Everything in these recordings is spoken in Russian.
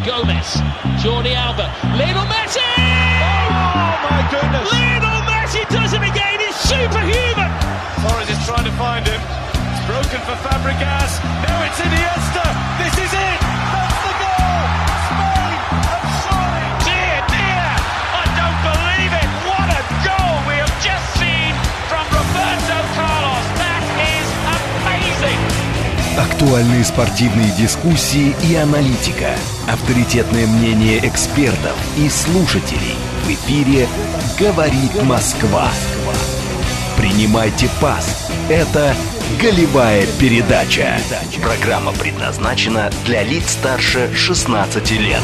Gomez, Jordi Alba, Lionel Messi! Oh my goodness! Lionel Messi does it again, he's superhuman! Torres is trying to find him, it's broken for Fabregas, now it's Iniesta, this is it! That's the goal! Spain have soared! Dear, dear, I don't believe it! What a goal we have just seen from Roberto Carlos, that is amazing! Актуальные спортивные дискуссии и аналитика. Авторитетное мнение экспертов и слушателей. В эфире «Говорит Москва». Принимайте пас. Это «Голевая передача». Программа предназначена для лиц старше 16 лет.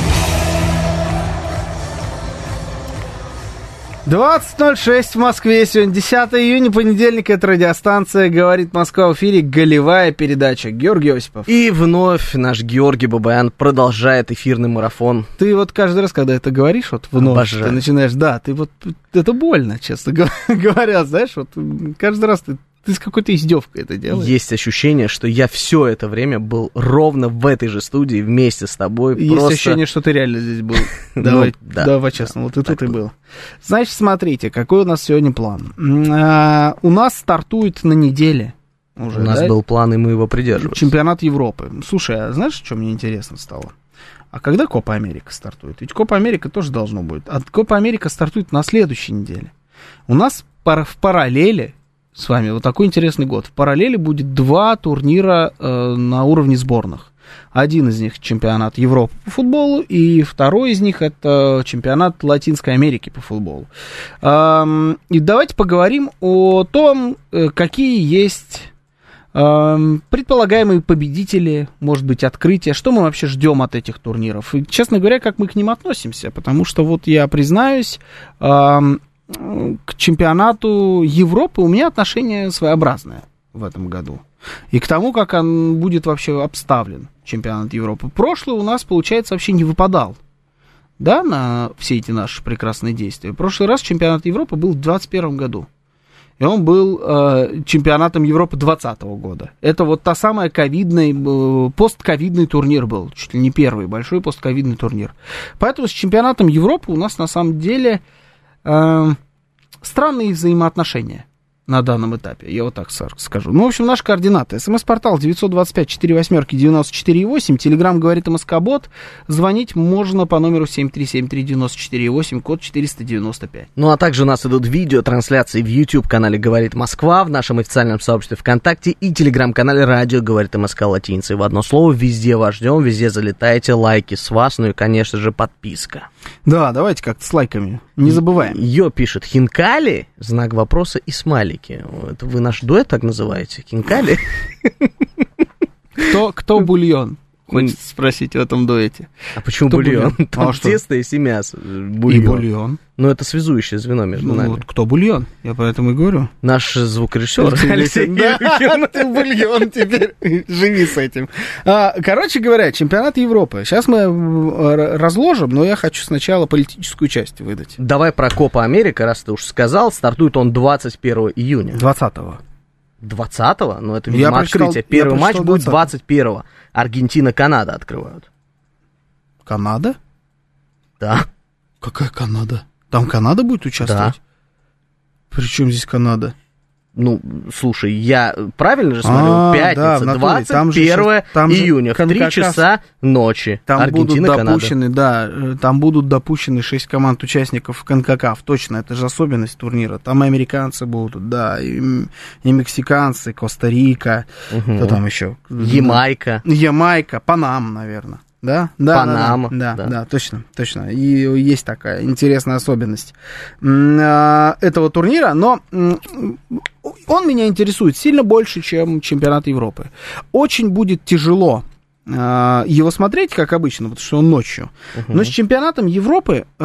20:06 в Москве. Сегодня 10 июня, понедельник. Это радиостанция «Говорит Москва», в эфире «Голевая передача». Георгий Осипов. И вновь наш Георгий Бабаян продолжает эфирный марафон. Ты вот каждый раз, когда это говоришь, вот вновь, обожаю. Ты начинаешь, да, ты вот, это больно, честно говоря, знаешь, вот каждый раз ты с какой-то издевкой это делаешь. Есть ощущение, что я все это время был ровно в этой же студии вместе с тобой. Есть просто... ощущение, что ты реально здесь был. Давай по-честному, вот и тут и был. Значит, смотрите, какой у нас сегодня план. У нас стартует на неделе уже. У нас был план, и мы его придерживаемся. Чемпионат Европы. Слушай, а знаешь, что мне интересно стало? А когда Копа Америка стартует? Ведь Копа Америка тоже должно будет. А Копа Америка стартует на следующей неделе. У нас в параллели с вами вот такой интересный год. В параллели будет 2 турнира на уровне сборных. Один из них чемпионат Европы по футболу, и второй из них это чемпионат Латинской Америки по футболу. И давайте поговорим о том, какие есть предполагаемые победители, может быть, открытия, что мы вообще ждем от этих турниров. И, честно говоря, как мы к ним относимся, потому что вот я признаюсь, к чемпионату Европы у меня отношение своеобразное в этом году. И к тому, как он будет вообще обставлен, чемпионат Европы. Прошлый у нас, получается, вообще не выпадал, да, на все эти наши прекрасные действия. В прошлый раз чемпионат Европы был в 2021 году. И он был чемпионатом Европы 2020 года. Это вот та самая постковидный турнир был. Чуть ли не первый большой постковидный турнир. Поэтому с чемпионатом Европы у нас на самом деле... странные взаимоотношения на данном этапе, я вот так скажу. Ну, в общем, наши координаты. СМС-портал 925-48-94-8, Телеграм «Говорит МСК-бот». Звонить можно по номеру 7373948, код 495. Ну, а также у нас идут видеотрансляции в YouTube-канале «Говорит Москва», в нашем официальном сообществе ВКонтакте и Телеграм-канале «Радио Говорит МСК» латиницей. В одно слово, везде вас ждем, везде залетайте, лайки с вас, ну и, конечно же, подписка. Да, давайте как-то с лайками, не забываем. Йо пишет: «Хинкали?» Знак вопроса и смайлики. Это вы наш дуэт так называете? Хинкали? Кто бульон? Хочется спросить в этом дуэте. А почему бульон? Там тесто и мясо. И бульон. Ну, это связующее звено между нами. Вот кто бульон? Я поэтому и говорю. Наш звукорежиссер Алексей Юрьевич. Ты бульон теперь. Живи с этим. Короче говоря, чемпионат Европы. Сейчас мы разложим, но я хочу сначала политическую часть выдать. Давай про Копа Америка, раз ты уж сказал. Стартует он 21 июня. 20-го. 20-го? Ну, это, видимо, открытие. Первый матч будет 21-го. Аргентина-Канада открывают. Канада? Да. Какая Канада? Там Канада будет участвовать? Да. При чем здесь Канада? Ну, слушай, я правильно же смотрю? Пятница, да, 21 июня, в 3 часа ночи. Там Аргентина, будут Канада. допущены, да, там будут допущены 6 команд-участников КОНКАКАФ, точно, это же особенность турнира. Там и американцы будут, да, и мексиканцы, Коста-Рика, кто там еще? Ямайка, Панама, наверное. Да? Панама. Да, точно. И есть такая интересная особенность этого турнира, но он меня интересует сильно больше, чем чемпионат Европы. Очень будет тяжело его смотреть, как обычно, потому что он ночью. Но с чемпионатом Европы у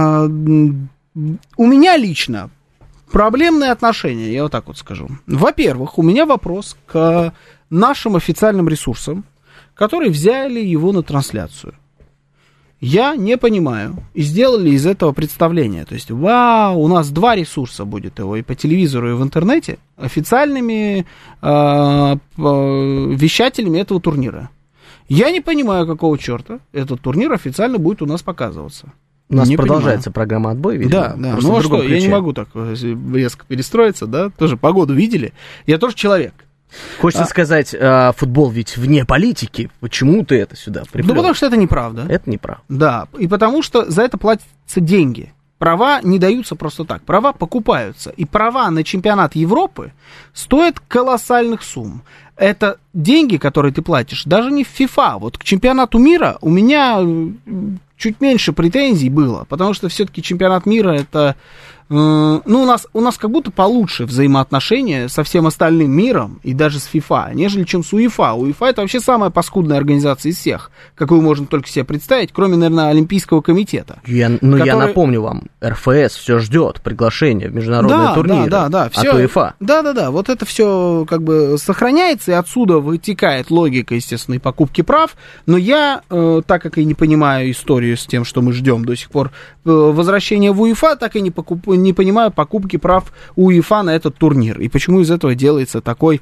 меня лично проблемные отношения, я вот так вот скажу. Во-первых, у меня вопрос к нашим официальным ресурсам, которые взяли его на трансляцию. Я не понимаю. И сделали из этого представление. То есть, вау, у нас 2 ресурса будет его, и по телевизору, и в интернете, официальными вещателями этого турнира. Я не понимаю, какого черта этот турнир официально будет у нас показываться. У нас не продолжается понимаю. Программа «Отбой», видимо. Да, да. Ну а что, я не могу так резко перестроиться, да? Тоже погоду видели. Я тоже человек. Хочется сказать, футбол ведь вне политики. Почему ты это сюда приплел? Ну, потому что это неправда. Это неправда. Да, и потому что за это платятся деньги. Права не даются просто так. Права покупаются. И права на чемпионат Европы стоят колоссальных сумм. Это деньги, которые ты платишь, даже не в FIFA. Вот к чемпионату мира у меня чуть меньше претензий было, потому что все-таки чемпионат мира это... Ну, у нас как будто получше взаимоотношения со всем остальным миром и даже с FIFA, нежели чем с УЕФА. УЕФА это вообще самая паскудная организация из всех, какую можно только себе представить, кроме, наверное, Олимпийского комитета. Я напомню вам, РФС все ждет приглашения в международные турниры от УЕФА. Да, вот это все как бы сохраняется, и отсюда вытекает логика, естественно, и покупки прав, но я, так как и не понимаю историю с тем, что мы ждем до сих пор возвращения в УЕФА, так и не понимаю покупки прав УЕФА на этот турнир. И почему из этого делается такой,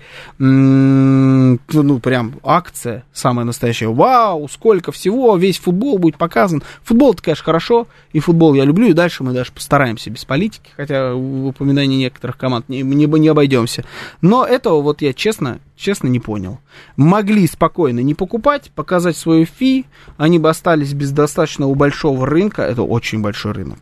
ну, прям акция самая настоящая. Вау, сколько всего, весь футбол будет показан. Футбол-то, конечно, хорошо, и футбол я люблю, и дальше мы даже постараемся без политики, хотя в упоминании некоторых команд не обойдемся. Но этого вот я честно не понял. Могли спокойно не покупать, показать свою фи, они бы остались без достаточно большого рынка, это очень большой рынок.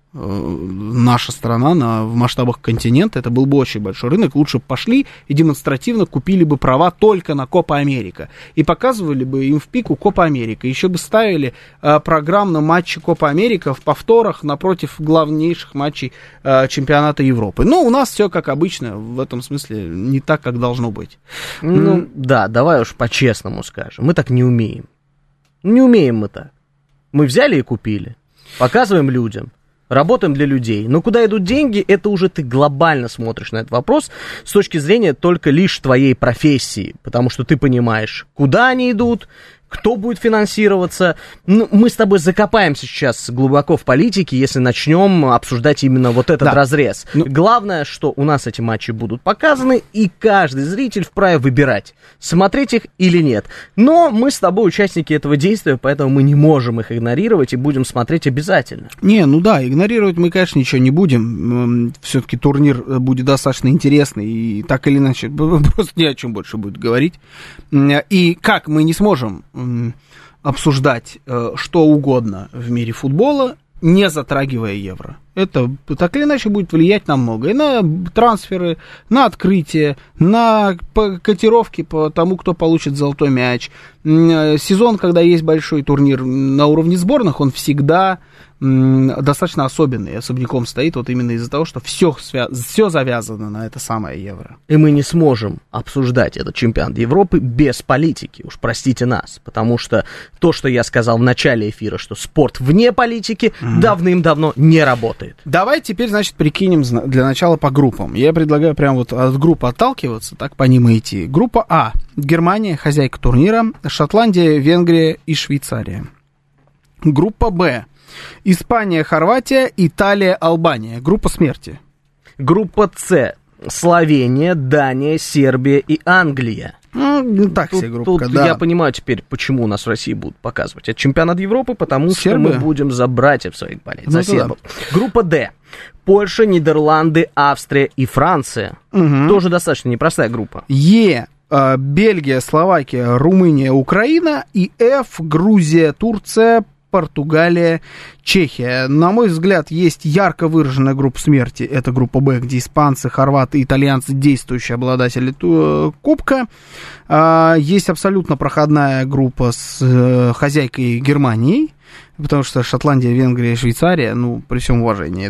Наша страна в масштабах континента, это был бы очень большой рынок, лучше бы пошли и демонстративно купили бы права только на Копа Америка и показывали бы им в пику Копа Америка, еще бы ставили программно матчи Копа Америка в повторах напротив главнейших матчей чемпионата Европы. Но у нас все как обычно, в этом смысле не так, как должно быть. Ну, да, давай уж по-честному скажем, мы так не умеем. Не умеем мы так. Мы взяли и купили, показываем людям. Работаем для людей. Но куда идут деньги, это уже ты глобально смотришь на этот вопрос с точки зрения только лишь твоей профессии. Потому что ты понимаешь, куда они идут, кто будет финансироваться. Ну, мы с тобой закопаемся сейчас глубоко в политике, если начнем обсуждать именно вот этот разрез. Главное, что у нас эти матчи будут показаны, и каждый зритель вправе выбирать, смотреть их или нет. Но мы с тобой участники этого действия, поэтому мы не можем их игнорировать и будем смотреть обязательно. Не, ну да, игнорировать мы, конечно, ничего не будем. Все-таки турнир будет достаточно интересный, и так или иначе просто ни о чем больше будет говорить. И как мы не сможем обсуждать что угодно в мире футбола, не затрагивая евро. Это так или иначе будет влиять на многое. На трансферы, на открытие, на котировки по тому, кто получит золотой мяч. Сезон, когда есть большой турнир на уровне сборных, он всегда достаточно особенный, особняком стоит вот именно из-за того, что все завязано на это самое евро. И мы не сможем обсуждать этот чемпионат Европы без политики, уж простите нас, потому что то, что я сказал в начале эфира, что спорт вне политики, давным-давно не работает. Давай теперь, значит, прикинем для начала по группам. Я предлагаю прям вот от группы отталкиваться, так по ним и идти. Группа А. Германия, хозяйка турнира, Шотландия, Венгрия и Швейцария. Группа Б. Испания, Хорватия, Италия, Албания. Группа смерти. Группа С. Словения, Дания, Сербия и Англия. Ну, так себе группа, да. Я понимаю теперь, почему у нас в России будут показывать это чемпионат Европы, потому что мы будем за братьев своих болеть, за сербов. Да. Группа Д. Польша, Нидерланды, Австрия и Франция. Тоже достаточно непростая группа. Е. Бельгия, Словакия, Румыния, Украина. И Ф. Грузия, Турция, Португалия, Чехия. На мой взгляд, есть ярко выраженная группа смерти. Это группа Б, где испанцы, хорваты, итальянцы, действующие обладатели кубка. Есть абсолютно проходная группа с хозяйкой Германией, потому что Шотландия, Венгрия и Швейцария, ну, при всем уважении,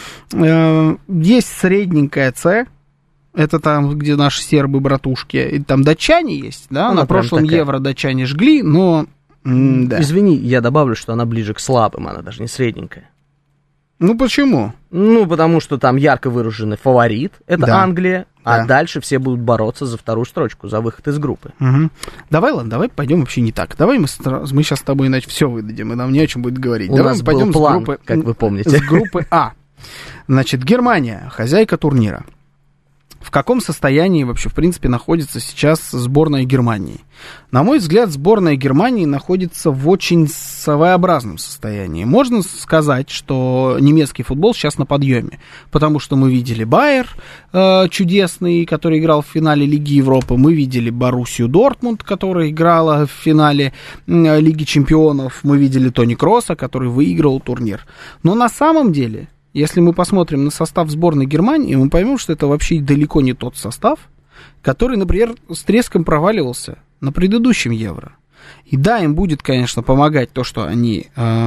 да. Есть средненькая С. Это там, где наши сербы-братушки. И там датчане есть, да. На прошлом Евро датчане жгли, но... Да. Извини, я добавлю, что она ближе к слабым, она даже не средненькая. Ну, почему? Ну, потому что там ярко выраженный фаворит, это Англия, а дальше все будут бороться за вторую строчку, за выход из группы. Давай пойдем вообще не так. Давай мы сейчас с тобой иначе все выдадим, и нам не о чем будет говорить. Давай мы пойдем план, с группы, как вы помните. С группы А. Значит, Германия, хозяйка турнира. в каком состоянии вообще, в принципе, находится сейчас сборная Германии. На мой взгляд, сборная Германии находится в очень своеобразном состоянии. Можно сказать, что немецкий футбол сейчас на подъеме, потому что мы видели Байер чудесный, который играл в финале Лиги Европы, мы видели Боруссию Дортмунд, которая играла в финале Лиги Чемпионов, мы видели Тони Кросса, который выиграл турнир. Но на самом деле, если мы посмотрим на состав сборной Германии, мы поймем, что это вообще далеко не тот состав, который, например, с треском проваливался на предыдущем Евро. И да, им будет, конечно, помогать то, что они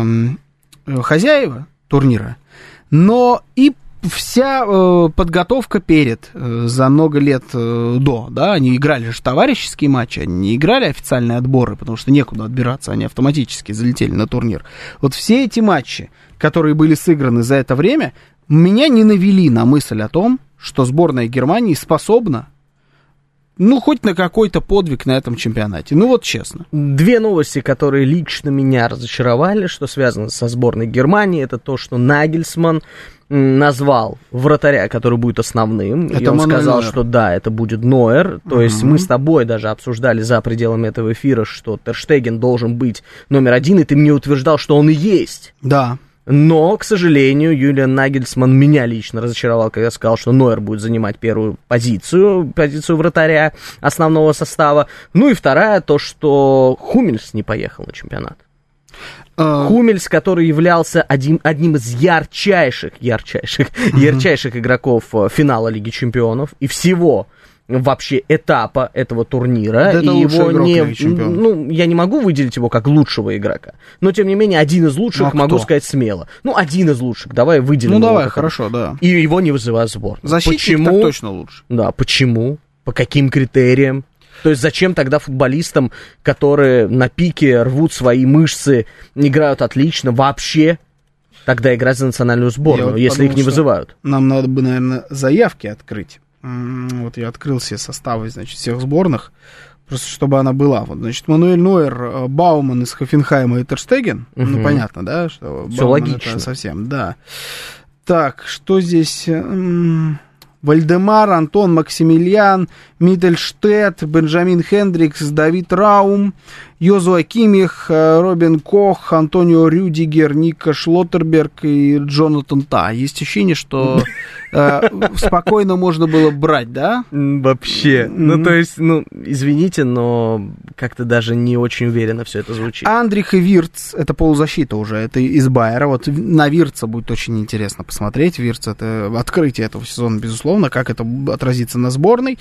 хозяева турнира, но и вся подготовка перед, за много лет до, да, они играли же товарищеские матчи, они не играли официальные отборы, потому что некуда отбираться, они автоматически залетели на турнир. Вот все эти матчи, которые были сыграны за это время, меня не навели на мысль о том, что сборная Германии способна, ну, хоть на какой-то подвиг на этом чемпионате. Ну, вот честно. Две новости, которые лично меня разочаровали, что связано со сборной Германии, это то, что Нагельсман назвал вратаря, который будет основным. Это и он сказал, Нойер. Что да, это будет Нойер. То есть мы с тобой даже обсуждали за пределами этого эфира, что Тер Штеген должен быть номер 1, и ты мне утверждал, что он и есть. Да. Но, к сожалению, Юлиан Нагельсман меня лично разочаровал, когда сказал, что Нойер будет занимать первую позицию вратаря основного состава. Ну и вторая, то, что Хуммельс не поехал на чемпионат. Хуммельс, который являлся одним из ярчайших игроков финала Лиги Чемпионов и всего вообще этапа этого турнира. Да, и его я не могу выделить его как лучшего игрока, но тем не менее один из лучших, могу сказать смело. Ну, один из лучших, давай выделим. Ну, давай, хорошо, да. И его не вызывают в сборную. Защитник так точно лучше. Да, почему? По каким критериям? То есть зачем тогда футболистам, которые на пике рвут свои мышцы, играют отлично, вообще тогда играть за национальную сборную, если их не вызывают? Нам надо бы, наверное, заявки открыть. Вот я открыл все составы, значит, всех сборных, просто чтобы она была. Вот, значит, Мануэль Нойер, Бауман из Хофенхайма и Тер Штеген. Ну, понятно, да? Что все логично. Это совсем, да. Так, что здесь... Вальдемар, Антон Максимилиан, Миттельштедт, Бенджамин Хендрикс, Давид Раум, Йозуа Кимих, Робин Кох, Антонио Рюдигер, Ника Шлоттерберг и Джонатан Та. Есть ощущение, что спокойно можно было брать, да? Вообще. Ну, то есть, извините, но как-то даже не очень уверенно все это звучит. Андрих и Вирц, это полузащита уже, это из Байера. Вот на Вирца будет очень интересно посмотреть. Вирц — это открытие этого сезона, безусловно, как это отразится на сборной.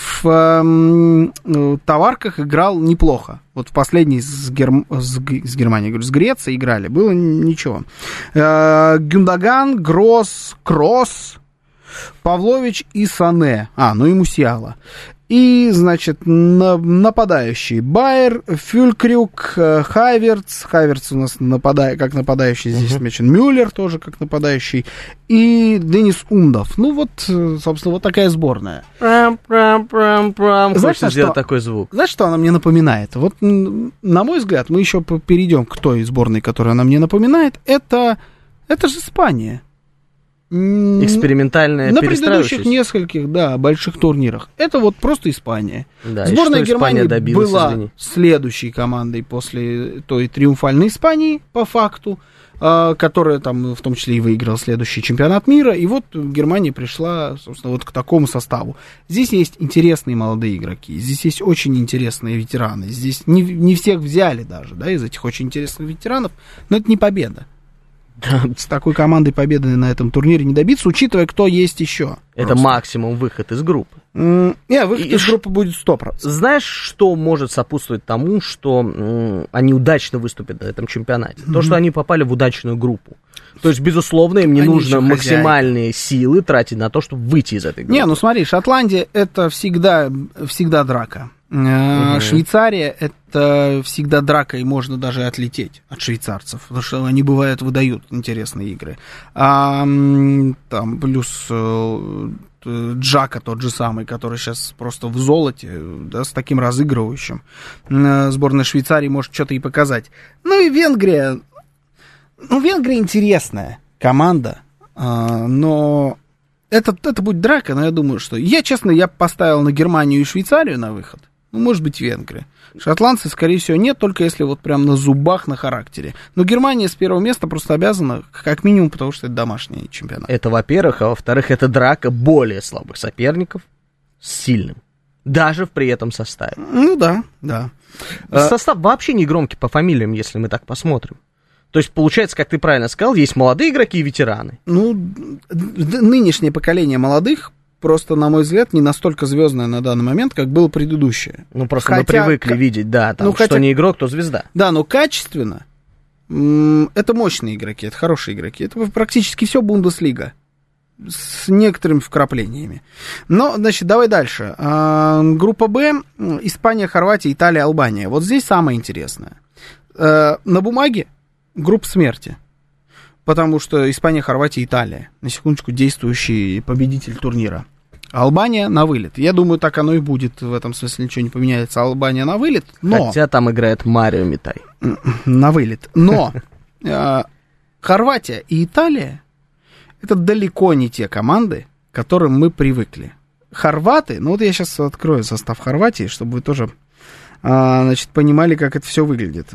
В товарках играл неплохо. Вот в последней с Германией, говорю, с Грецией играли, было ничего. Гюндаган, Гросс, Кросс, Павлович и Сане. Ну и Мусиала. И, значит, нападающий Байер, Фюлькрюк, Хайверц. Хайверц у нас как нападающий здесь отмечен. Мюллер тоже как нападающий. И Денис Ундов. Ну вот, собственно, вот такая сборная. Знаешь, сделать такой звук? Знаешь, что она мне напоминает? Вот, на мой взгляд, мы еще перейдем к той сборной, которую она мне напоминает. Это же Испания. Экспериментальная на предыдущих нескольких, больших турнирах. Это вот просто Испания. Да, сборная Германии была следующей командой после той триумфальной Испании, по факту, которая там в том числе и выиграла следующий чемпионат мира. И вот Германия пришла, собственно, вот к такому составу. Здесь есть интересные молодые игроки, здесь есть очень интересные ветераны. Здесь не всех взяли даже, из этих очень интересных ветеранов, но это не победа. С такой командой победы на этом турнире не добиться, учитывая, кто есть еще. Это максимум выход из группы. Выход из группы будет 100%. Знаешь, что может сопутствовать тому, что они удачно выступят на этом чемпионате? То, что они попали в удачную группу. То есть, безусловно, им не нужно максимальные силы тратить на то, чтобы выйти из этой группы. Смотри, Шотландия — это всегда драка. Швейцария — это всегда драка, и можно даже отлететь от швейцарцев, потому что они, бывают, выдают интересные игры. Там плюс Джака тот же самый, который сейчас просто в золоте, с таким разыгрывающим. Сборная Швейцарии может что-то и показать. Ну и Венгрия. Венгрия интересная команда, но Это будет драка, но я думаю, что... Я поставил на Германию и Швейцарию на выход. Ну, может быть, Венгрия. Шотландцы, скорее всего, нет, только если вот прям на зубах, на характере. Но Германия с первого места просто обязана, как минимум, потому что это домашний чемпионат. Это, во-первых, а во-вторых, это драка более слабых соперников с сильным. Даже при этом составе. Ну да. Состав вообще не громкий по фамилиям, если мы так посмотрим. То есть, получается, как ты правильно сказал, есть молодые игроки и ветераны. Ну, нынешнее поколение молодых просто, на мой взгляд, не настолько звездное на данный момент, как было предыдущее. Ну, просто мы привыкли видеть, да, там, что не игрок, то звезда. Да, но качественно это мощные игроки, это хорошие игроки. Это практически все Бундеслига. С некоторыми вкраплениями. Но, значит, давай дальше. Группа Б. Испания, Хорватия, Италия, Албания. Вот здесь самое интересное. На бумаге группа смерти. Потому что Испания, Хорватия, Италия. На секундочку, действующий победитель турнира. Албания на вылет. Я думаю, так оно и будет. В этом смысле ничего не поменяется. Албания на вылет. Но... Хотя там играет Марио Митай. На вылет. Но Хорватия и Италия это далеко не те команды, к которым мы привыкли. Хорваты, ну вот я сейчас открою состав Хорватии, чтобы вы тоже, значит, понимали, как это все выглядит.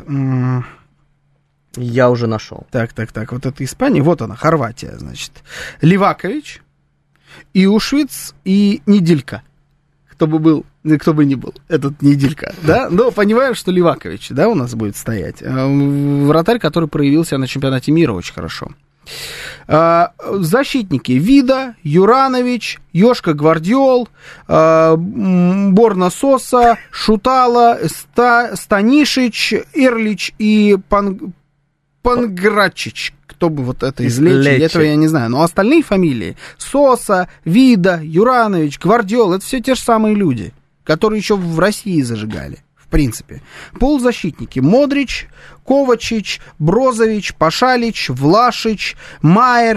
Я уже нашел. Так, вот это Испания, вот она, Хорватия, значит. Ливакович, Иушвиц и Неделька. Кто бы ни был, этот Неделька, да? Но понимаем, что Ливакович, да, у нас будет стоять. Вратарь, который проявился на чемпионате мира очень хорошо. Защитники Вида, Юранович, Йошка Гвардиол, Борна Соса, Шутала, Станишич, Эрлич и Панграчич. Кто бы вот это из Лечи, этого я не знаю. Но остальные фамилии Соса, Вида, Юранович, Гвардиол, это все те же самые люди, которые еще в России зажигали. В принципе. Полузащитники Модрич, Ковачич, Брозович, Пашалич, Влашич, Майер,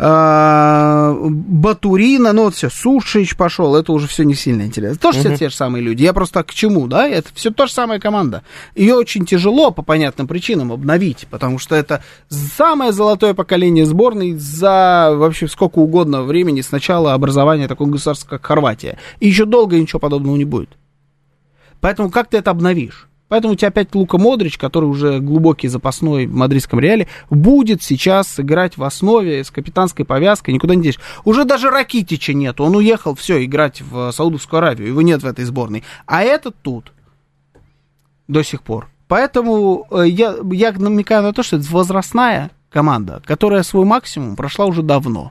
Батурина, ну вот все, Сушич пошел, это уже все не сильно интересно. Тоже все те же самые люди. Я просто к чему, да? Это все та же самая команда. Ее очень тяжело по понятным причинам обновить, потому что это самое золотое поколение сборной за вообще сколько угодно времени с начала образования такого государства, как Хорватия. И еще долго ничего подобного не будет. Поэтому как ты это обновишь? Поэтому у тебя опять Лука Модрич, который уже глубокий запасной в мадридском Реале, будет сейчас играть в основе с капитанской повязкой, никуда не денешь. Уже даже Ракитича нет, он уехал, все, играть в Саудовскую Аравию, его нет в этой сборной. А этот тут до сих пор. Поэтому я намекаю на то, что это возрастная команда, которая свой максимум прошла уже давно.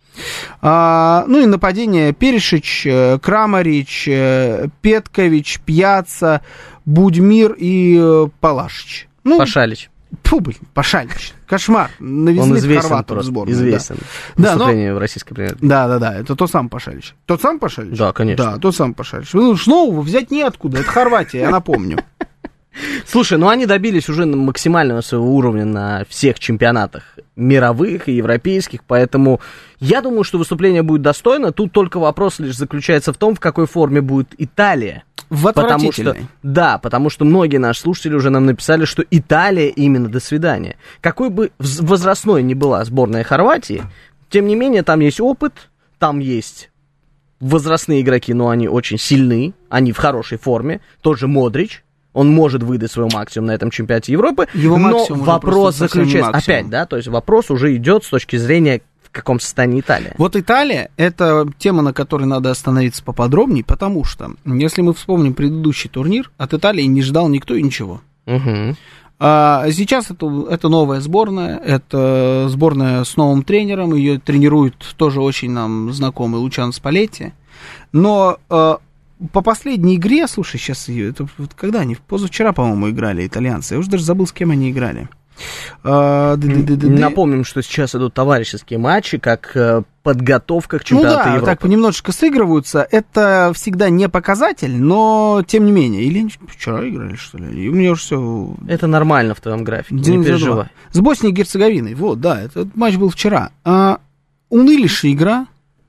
Ну и нападение Перешич, Крамарич, Петкович, Пьяца, Будьмир и Палашич. Ну, Пашалич. Фу, блин, Пашалич. Кошмар. Навезли хорватов в сборную. Известен. Да. Выступление в российской премьер-лиге. Да, это тот самый Пашалич. Тот самый Пашалич? Да, конечно. Да, тот самый Пашалич. Нового взять неоткуда, это Хорватия, я напомню. Слушай, ну они добились уже максимального своего уровня на всех чемпионатах мировых и европейских, поэтому я думаю, что выступление будет достойно. Тут только вопрос лишь заключается в том, в какой форме будет Италия. В отвратительной. Потому что многие наши слушатели уже нам написали, что Италия именно до свидания. Какой бы возрастной ни была сборная Хорватии, тем не менее там есть опыт, там есть возрастные игроки, но они очень сильны, они в хорошей форме, тот же Модрич. Он может выдать свой максимум на этом чемпионате Европы, но вопрос заключается... Опять, да, то есть вопрос уже идет с точки зрения, в каком состоянии Италия. Вот Италия — это тема, на которой надо остановиться поподробнее, потому что, если мы вспомним предыдущий турнир, от Италии не ждал никто и ничего. Угу. Сейчас это новая сборная, это сборная с новым тренером, ее тренирует тоже очень нам знакомый Лучано Спалетти, но... По последней игре, слушай, сейчас это когда они? Позавчера, по-моему, играли итальянцы. Я уже даже забыл, с кем они играли. Напомним, что сейчас идут товарищеские матчи, как подготовка к чемпионату Европы. Так немножечко сыгрываются. Это всегда не показатель, но тем не менее. Или вчера играли, что ли? И у меня уже все... Это нормально в твоем графике, не переживай. С Боснией и Герцеговиной. Вот, да, этот матч был вчера. Унылейшая игра,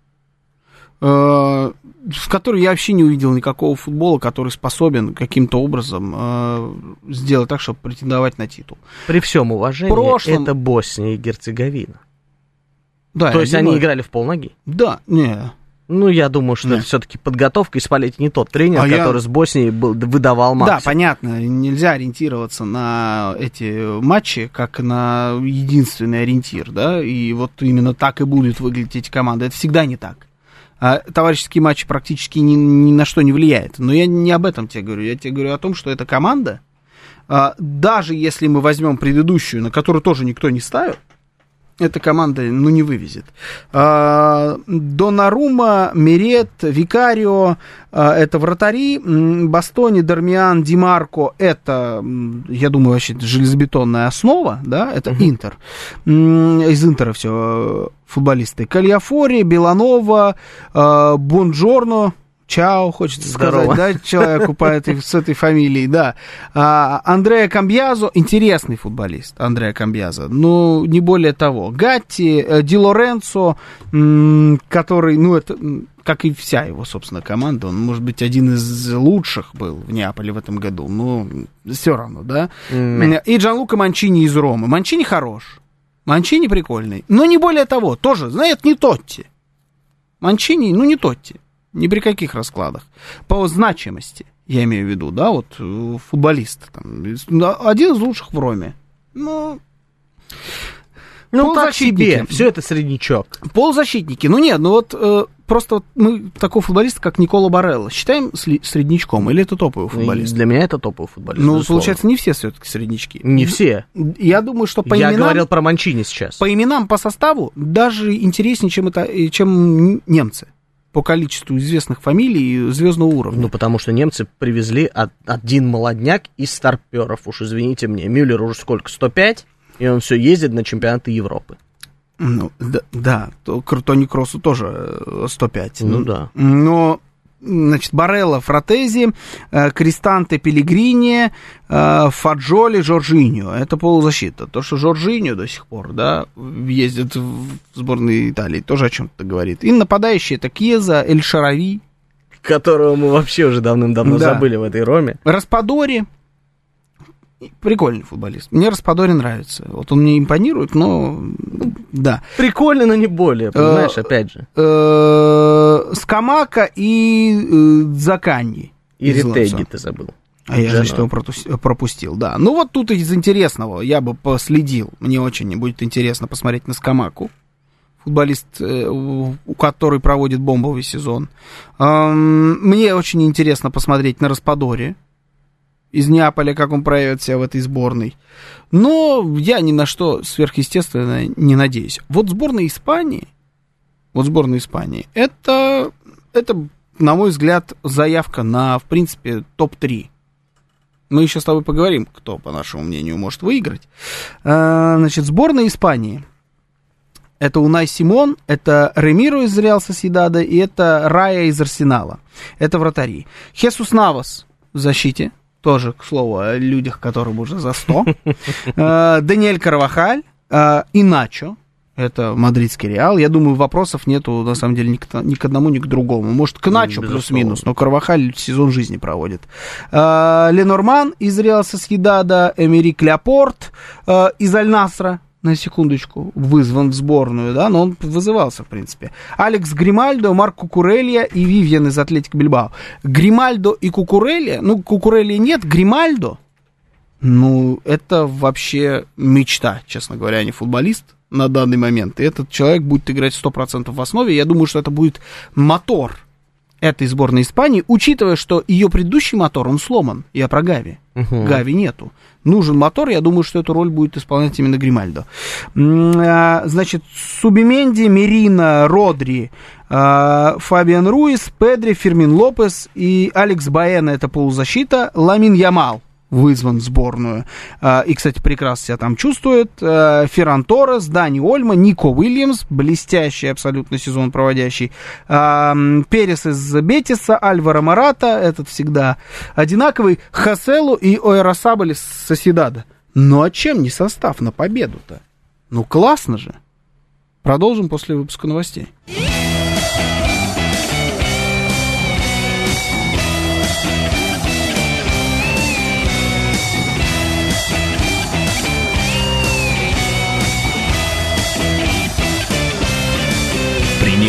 в которой я вообще не увидел никакого футбола, который способен каким-то образом сделать так, чтобы претендовать на титул. При всем уважении, это Босния и Герцеговина. Да, То есть они играли в полноги? Да, не. Ну, я думаю, что это все-таки подготовка, и Спалетти не тот тренер, который с Боснией выдавал максимум. Да, понятно, нельзя ориентироваться на эти матчи как на единственный ориентир, да, и вот именно так и будут выглядеть эти команды. Это всегда не так. Товарищеские матчи практически ни на что не влияют. Но я не об этом тебе говорю. Я тебе говорю о том, что эта команда, даже если мы возьмем предыдущую, на которую тоже никто не ставил, эта команда, ну, не вывезет. Донарума, Мерет, Викарио, это вратари. Бастони, Дармиан, Ди Марко, это, я думаю, вообще железобетонная основа, да, это Интер. Из Интера все футболисты. Кальяфори, Беланова, Бонджорно, Чао, хочется сказать, да, человеку с этой фамилией, да. Андреа Камбьязо, интересный футболист, Андреа Камбьязо, но не более того. Гатти, Ди Лоренцо, который, ну, это, как и вся его, собственно, команда, он, может быть, один из лучших был в Неаполе в этом году, но все равно, да. И Джанлука Манчини из Ромы. Манчини хорош, Манчини прикольный, но не более того, тоже, знаете, не Тотти. Манчини, ну, не Тотти. Ни при каких раскладах. По значимости, я имею в виду, да, вот футболист. Там, один из лучших в Роме. Ну так себе, все это среднячок. Полузащитники, ну нет, ну вот просто вот мы такого футболиста, как Никола Барелла, считаем среднячком, или это топовый футболист? Для меня это топовый футболист. Ну, получается, не все все-таки среднячки. Не все. Я думаю, что по именам... Я говорил про Манчини сейчас. По именам, по составу даже интереснее, чем немцы. По количеству известных фамилий звездного уровня. Ну, потому что немцы привезли один молодняк из старперов. Уж извините мне, Мюллер уже сколько, 105? И он все ездит на чемпионаты Европы. Ну, да, Тони Кроссу тоже 105. Ну, да. Но, значит, Барелла, Фратези, Кристанте, Пеллигрини, Фаджоли, Жоржиньо. Это полузащита. То, что Жоржиньо до сих пор, да, ездит в сборную Италии, тоже о чем-то говорит. И нападающие — это Кьеза, Эль Шарави. Которого мы вообще уже давным-давно забыли в этой Роме. Распадори. Прикольный футболист. Мне Распадори нравится. Вот он мне импонирует, но да. Прикольно, но не более, понимаешь, опять же. Скамака и Дзаканьи. И Ритеги ты забыл. А я, значит, его пропустил, да. Ну, вот тут из интересного я бы последил. Мне очень будет интересно посмотреть на Скамаку. Футболист, который проводит бомбовый сезон. Мне очень интересно посмотреть на Распадори из Неаполя, как он проявит себя в этой сборной. Но я ни на что сверхъестественное не надеюсь. Вот сборная Испании, это, на мой взгляд, заявка на, в принципе, топ-3. Мы еще с тобой поговорим, кто, по нашему мнению, может выиграть. Значит, сборная Испании. Это Унай Симон, это Ремиро из Реал Сосьедада и это Рая из Арсенала. Это вратари. Хесус Навас в защите. Тоже, к слову, о людях, которым уже за 100. Даниэль Карвахаль и Начо. Это мадридский Реал. Я думаю, вопросов нету, на самом деле, ни к одному, ни к другому. Может, к Начо плюс-минус, но Карвахаль сезон жизни проводит. Ленорман из Реал Сосьедада, Эмерик Ляпорт из Аль-Насра. На секундочку, вызван в сборную, да, но он вызывался, в принципе. Алекс Гримальдо, Марк Кукурелья и Вивьен из Атлетико Бильбао. Гримальдо и Кукурелья, ну, Кукурелья нет, Гримальдо, ну, это вообще мечта, честно говоря, а не футболист на данный момент. И этот человек будет играть 100% в основе. Я думаю, что это будет мотор этой сборной Испании, учитывая, что ее предыдущий мотор, он сломан. Я про Гави. Гави нету. Нужен мотор, я думаю, что эту роль будет исполнять именно Гримальдо. Значит, Субименди, Мерина, Родри, Фабиан Руис, Педри, Фермин Лопес и Алекс Баэна, это полузащита, Ламин Ямал вызван в сборную. И, кстати, прекрасно себя там чувствует. Ферран Торрес, Дани Ольмо, Нико Уильямс, блестящий абсолютно сезон проводящий. Перес из Бетиса, Альваро Мората, этот всегда одинаковый. Хаселу и Ойросабаль из Сосьедада. Ну, а чем не состав на победу-то? Ну, классно же. Продолжим после выпуска новостей.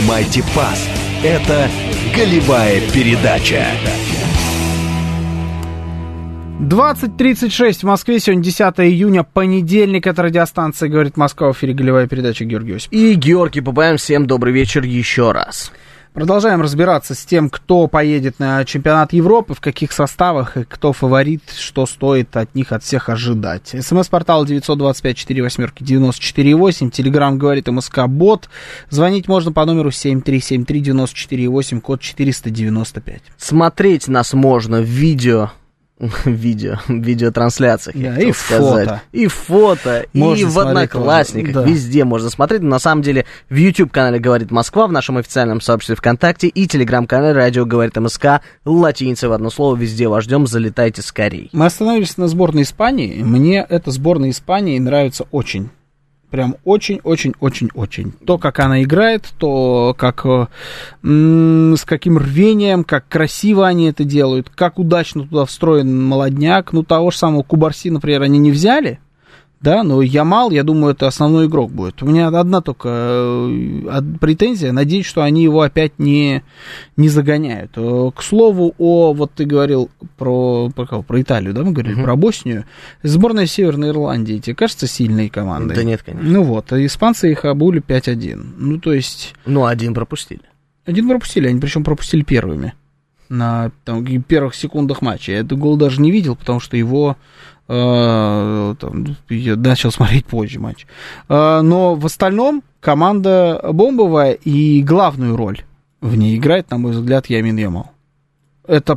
принимайте пас. Это «Голевая передача». 20:36 в Москве, сегодня 10 июня, понедельник, это радиостанция «Говорит Москва», в эфире «Голевая передача», Георгий Осипов. И Георгий Бабаян, всем добрый вечер еще раз. Продолжаем разбираться с тем, кто поедет на чемпионат Европы, в каких составах, и кто фаворит, что стоит от них, от всех ожидать. СМС-портал 925-48-94-8, Телеграм «Говорит МСК-бот». Звонить можно по номеру 7373948, код 495. Смотреть нас можно в видеотрансляциях, да, я хотел сказать. И фото, можно и в Одноклассниках, да. Везде можно смотреть. Но на самом деле в YouTube-канале «Говорит Москва», в нашем официальном сообществе ВКонтакте и Телеграм-канале «Радио говорит МСК», латиницей в одно слово, везде вас ждем, залетайте скорей. Мы остановились на сборной Испании. Мне эта сборная Испании нравится очень. Прям очень-очень-очень-очень. То, как она играет, то, как с каким рвением, как красиво они это делают, как удачно туда встроен молодняк. Ну, того же самого Кубарси, например, они не взяли, да, но Ямал, я думаю, это основной игрок будет. У меня одна только претензия, надеюсь, что они его опять не загоняют. К слову, вот ты говорил про Италию, да, мы говорили, про Боснию. Сборная Северной Ирландии, тебе кажется, сильной командой? Да нет, конечно. Ну вот, испанцы их обули 5-1. Ну, то есть... Ну, один пропустили. Один пропустили, они причем пропустили первыми. На первых секундах матча. Я этот гол даже не видел, потому что его... я начал смотреть позже матч. Но в остальном команда бомбовая, и главную роль в ней играет, на мой взгляд, Ламин Ямал. Это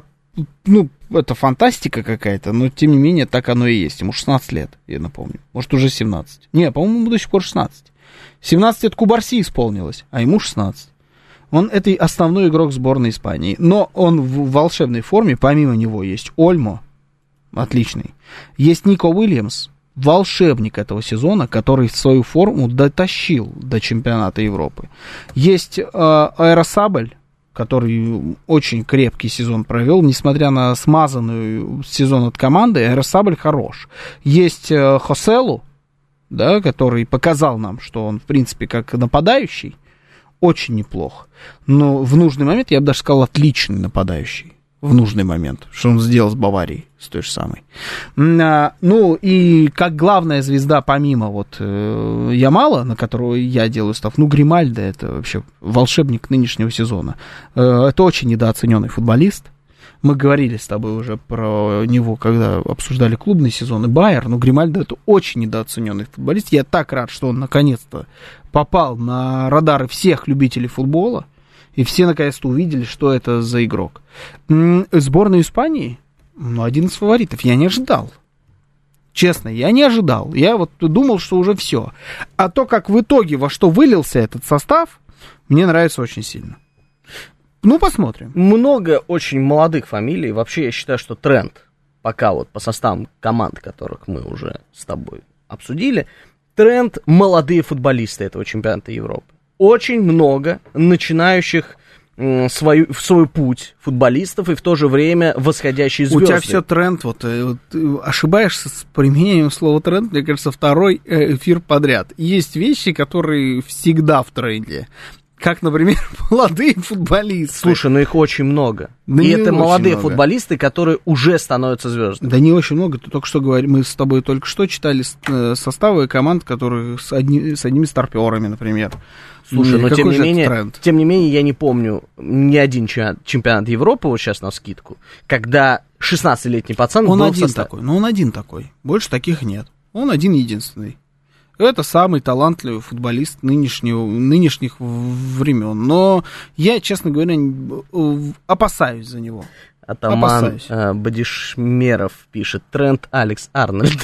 фантастика какая-то, но тем не менее так оно и есть. Ему 16 лет, я напомню. Может, уже 17. Не, по-моему, до сих пор 16. 17 лет Кубарси исполнилось, а ему 16. Он это основной игрок сборной Испании. Но он в волшебной форме, помимо него есть Ольмо, отличный. Есть Нико Уильямс, волшебник этого сезона, который свою форму дотащил до чемпионата Европы. Есть Аэросабль, который очень крепкий сезон провел, несмотря на смазанный сезон от команды, Аэросабль хорош. Есть Хоселу, да, который показал нам, что он, в принципе, как нападающий, очень неплох. Но в нужный момент, я бы даже сказал, отличный нападающий. В нужный момент, что он сделал с Баварией, с той же самой. Ну, и как главная звезда, помимо вот Ямала, на которую я делаю ставку, Гримальдо, это вообще волшебник нынешнего сезона. Это очень недооцененный футболист. Мы говорили с тобой уже про него, когда обсуждали клубный сезон и Байер, но Гримальдо это очень недооцененный футболист. Я так рад, что он наконец-то попал на радары всех любителей футбола. И все наконец-то увидели, что это за игрок. Сборная Испании, один из фаворитов, я не ожидал. Честно, я не ожидал. Я вот думал, что уже все. А то, как в итоге во что вылился этот состав, мне нравится очень сильно. Ну, посмотрим. Много очень молодых фамилий. Вообще, я считаю, что тренд, пока вот по составам команд, которых мы уже с тобой обсудили, тренд молодые футболисты этого чемпионата Европы. Очень много начинающих свой путь футболистов и в то же время восходящие звезды. У тебя все тренд, ты ошибаешься с применением слова тренд, мне кажется, второй эфир подряд. Есть вещи, которые всегда в тренде. Как, например, молодые футболисты. Слушай, их очень много. Да и это молодые футболисты, которые уже становятся звездами. Да не очень много. Ты только что говорил, мы с тобой только что читали составы команд, которые с одними старперами, например. Слушай, но тем не менее, я не помню ни один чемпионат Европы, вот сейчас навскидку, когда 16-летний пацан был в составе. Он один такой. Больше таких нет. Он один единственный. Это самый талантливый футболист нынешних времен. Но я, честно говоря, опасаюсь за него. Атаман Бадишмеров пишет: тренд Алекс Арнольд.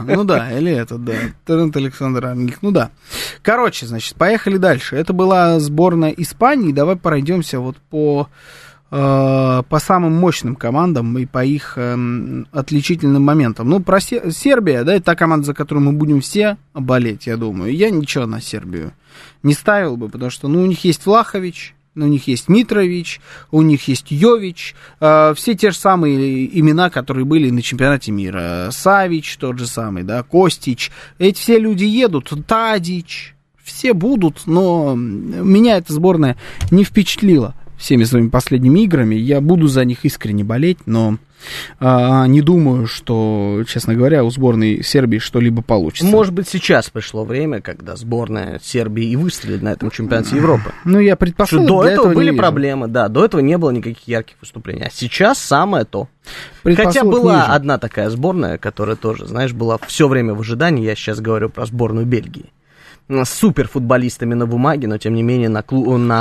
Тренд Александр Арнольд. Ну да. Короче, значит, поехали дальше. Это была сборная Испании. Давай пройдемся вот по самым мощным командам и по их отличительным моментам. Ну, про Сербия, да, это та команда, за которую мы будем все болеть, я думаю. Я ничего на Сербию не ставил бы, потому что, у них есть Влахович, у них есть Митрович, у них есть Йович, все те же самые имена, которые были на чемпионате мира. Савич тот же самый, да, Костич. Эти все люди едут, Тадич. все будут, но меня эта сборная не впечатлила всеми своими последними играми. Я буду за них искренне болеть, но не думаю, что, честно говоря, у сборной Сербии что-либо получится. Может быть, сейчас пришло время, когда сборная Сербии и выстрелит на этом чемпионате Европы. Ну, я предпосылок до для этого были не проблемы, да, до этого не было никаких ярких выступлений. А сейчас самое то. Хотя была одна такая сборная, которая тоже, знаешь, была все время в ожидании. Я сейчас говорю про сборную Бельгии. С суперфутболистами на бумаге, но тем не менее на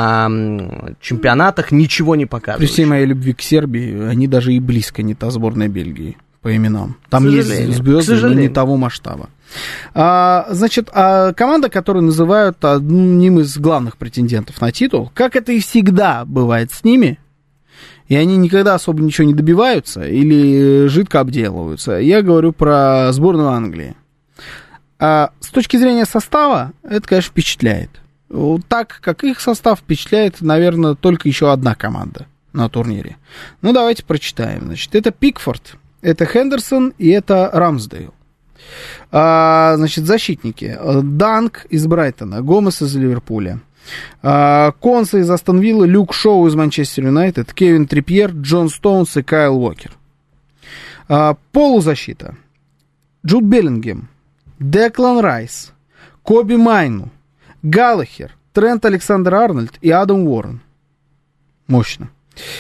чемпионатах ничего не показывают. При всей моей любви к Сербии, они даже и близко не та сборная Бельгии по именам. Там есть звезды, но не того масштаба. Значит, команда, которую называют одним из главных претендентов на титул, как это и всегда бывает с ними, и они никогда особо ничего не добиваются или жидко обделываются, я говорю про сборную Англии. С точки зрения состава, это, конечно, впечатляет. Так, как их состав впечатляет, наверное, только еще одна команда на турнире. Ну, давайте прочитаем. Значит, это Пикфорд, это Хендерсон и это Рамсдейл. Значит, защитники. Данк из Брайтона, Гомес из Ливерпуля, Конса из Астон Виллы, Люк Шоу из Манчестер Юнайтед, Кевин Трипьер, Джон Стоунс и Кайл Уокер. Полузащита. Джуд Беллингем, Деклан Райс, Коби Майну, Галлахер, Трент Александр-Арнольд и Адам Уоррен. Мощно.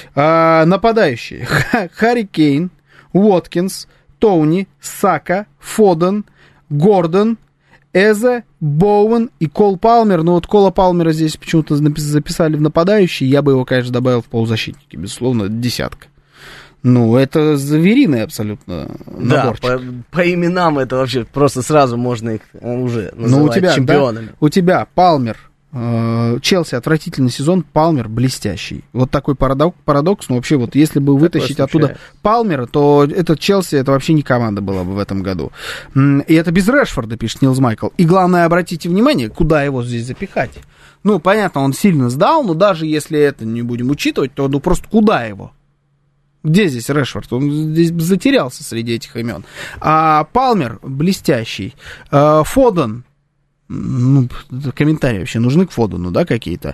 Нападающие. Харри Кейн, Уоткинс, Тоуни, Сака, Фоден, Гордон, Эзе, Боуэн и Кол Палмер. Но вот Кола Палмера здесь почему-то записали в нападающие. Я бы его, конечно, добавил в полузащитники. Безусловно, десятка. Ну, это звериный абсолютно наборчик. Да, по именам это вообще просто сразу можно их уже называть чемпионами. Да, у тебя Палмер, Челси отвратительный сезон, Палмер блестящий. Вот такой парадокс. Но вообще вот если бы вытащить оттуда Палмера, то этот Челси, это вообще не команда была бы в этом году. И это без Решфорда, пишет Нилс Майкл. И главное, обратите внимание, куда его здесь запихать. Ну, понятно, он сильно сдал, но даже если это не будем учитывать, то ну просто куда его? Где здесь Решфорд? Он здесь затерялся среди этих имен. Палмер блестящий. Фоден. Ну, комментарии вообще нужны к Фодену, да, какие-то.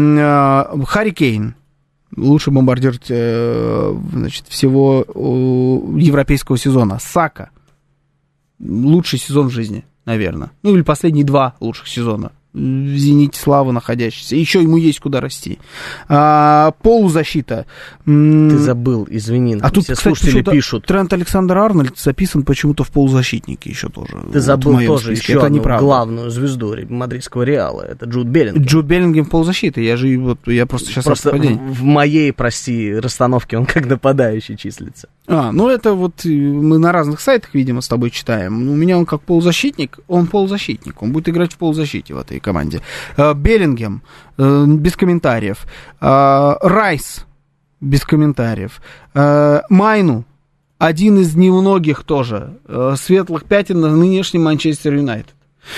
Харри Кейн. Лучший бомбардир, значит, всего европейского сезона. Сака. Лучший сезон в жизни, наверное. Ну, или последние 2 лучших сезона. В «Зените» славы находящийся. Еще ему есть куда расти. Полузащита. Ты забыл, извини. А тут, все кстати, слушатели пишут. Трент Александр-Арнольд записан почему-то в полузащитнике еще тоже. Ты забыл вот тоже списке. еще одну главную звезду мадридского Реала. Это Джуд Беллингем. Джуд Беллингем в полузащиты. Я просто сейчас в моей, прости, расстановке он как нападающий числится. Ну это вот мы на разных сайтах, видимо, с тобой читаем. У меня он как полузащитник. Он полузащитник. Он будет играть в полузащите в этой команде. Беллингем без комментариев. Райс без комментариев. Майну один из немногих тоже светлых пятен на нынешнем Манчестер Юнайтед.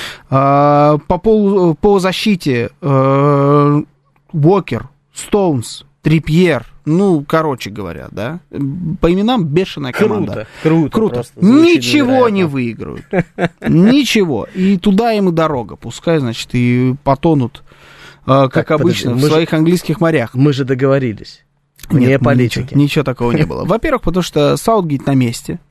По защите Уокер, Стоунс, Трипьер. Ну, короче говоря, да. По именам бешеная команда. Круто. Ничего не выиграют. Ничего. И туда им и дорога. Пускай, значит, и потонут, как обычно, в своих английских морях. Мы же договорились. Не политики. Ничего такого не было. Во-первых, потому что Саутгейт на месте.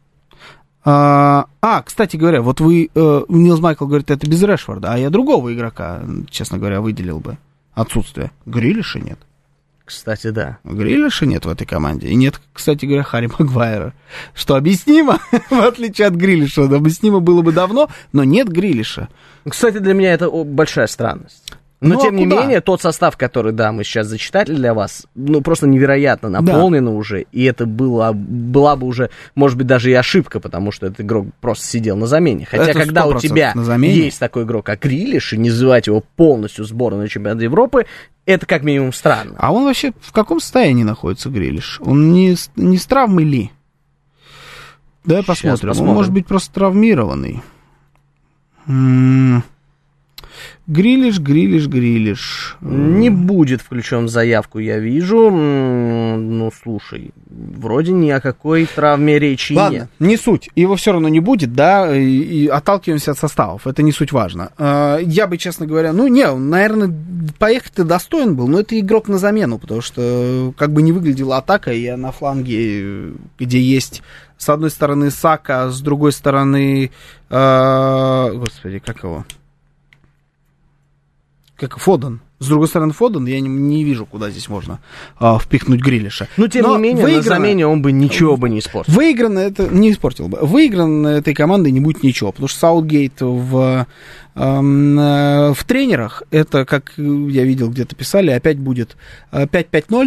Кстати говоря, вот вы, Нилс Майкл говорит, это без Решфорда, а я другого игрока, честно говоря, выделил бы. Отсутствие. Грилиша нет. Кстати, да. Грилиша нет в этой команде. И нет, кстати говоря, Харри Магуайра. Что объяснимо, в отличие от Грилиша. Объяснимо было бы давно, но нет Грилиша. Кстати, для меня это большая странность. Но, тем не менее, тот состав, который, да, мы сейчас зачитали для вас, ну, просто невероятно наполнен уже, и это была бы уже, может быть, даже и ошибка, потому что этот игрок просто сидел на замене. Хотя, когда у тебя есть такой игрок, как Грилиш, и не называть его полностью сборной чемпионата Европы, это как минимум странно. А он вообще в каком состоянии находится, Грилиш? Он не с травмой ли? Давай посмотрим. Он может быть просто травмированный. Грилиш. Не будет включен в заявку, я вижу. Ну, слушай, вроде ни о какой травме речи Ладно, нет. не суть. Его все равно не будет, да, и отталкиваемся от составов. Это не суть важно. Я бы, честно говоря, наверное, поехать-то достоин был, но это игрок на замену, потому что как бы не выглядела атака, я на фланге, где есть с одной стороны Сака, с другой стороны... Господи, как его? Как Фоден. С другой стороны, Фоден, я не вижу, куда здесь можно впихнуть Грилиша. Но, тем не менее, на замене он бы ничего бы не испортил. Не испортил бы. Выиграно этой командой не будет ничего, потому что Саутгейт в тренерах, это, как я видел, где-то писали, опять будет 5-5-0,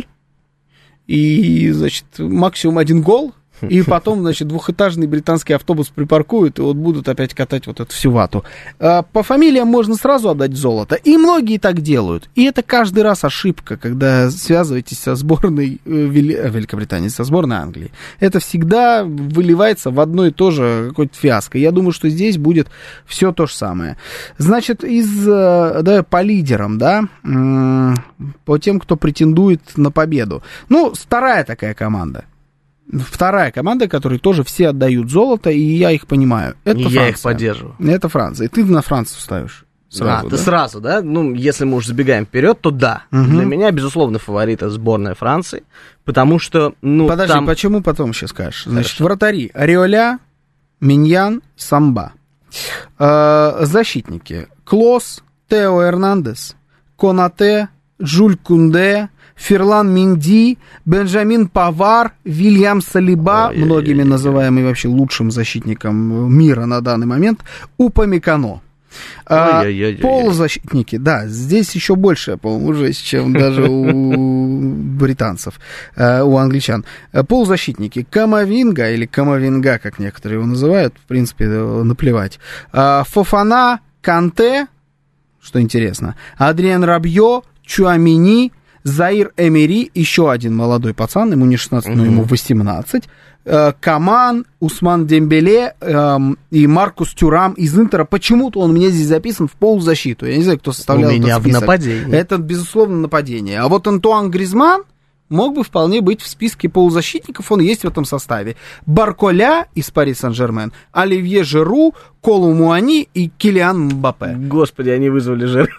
и, значит, максимум 1 гол, и потом, значит, двухэтажный британский автобус припаркуют, и вот будут опять катать вот эту всю вату. По фамилиям можно сразу отдать золото, и многие так делают. И это каждый раз ошибка, когда связываетесь со сборной Великобритании, со сборной Англии. Это всегда выливается в одно и то же какое-то фиаско. Я думаю, что здесь будет все то же самое. Значит, по лидерам, да, по тем, кто претендует на победу. Ну, вторая такая команда. Вторая команда, которой тоже все отдают золото, и я их понимаю. Это Франция. Я их поддерживаю. Это Франция. И ты на Францию ставишь. Сразу, ты сразу, да? Ну, если мы уже забегаем вперед, то да. Угу. Для меня, безусловно, фаворит это сборная Франции, потому что, Подожди, там... почему потом еще скажешь? Значит, вратари. Ареоля, Миньян, Самба. Защитники. Клос, Тео Эрнандес, Конате, Жюль Кунде, Ферлан Менди, Бенджамин Павар, Вильям Салиба, многими называемый вообще лучшим защитником мира на данный момент, Упамекано. Полузащитники, да, здесь еще больше, по-моему, жесть, чем даже у британцев, у англичан. Полузащитники Камавинга, или Камавинга, как некоторые его называют, в принципе, наплевать. Фофана, Канте, что интересно, Адриан Рабьё, Чуамини, Заир Эмери, еще один молодой пацан, ему не 16, но ему 18. Каман, Усман Дембеле и Маркус Тюрам из Интера. Почему-то он у меня здесь записан в полузащиту. Я не знаю, кто составлял этот список. У меня в нападении. Это, безусловно, нападение. А вот Антуан Гризман мог бы вполне быть в списке полузащитников, он есть в этом составе. Барколя из Пари Сен-Жермен, Оливье Жиру, Колу Муани и Килиан Мбаппе. Господи, они вызвали Жиру.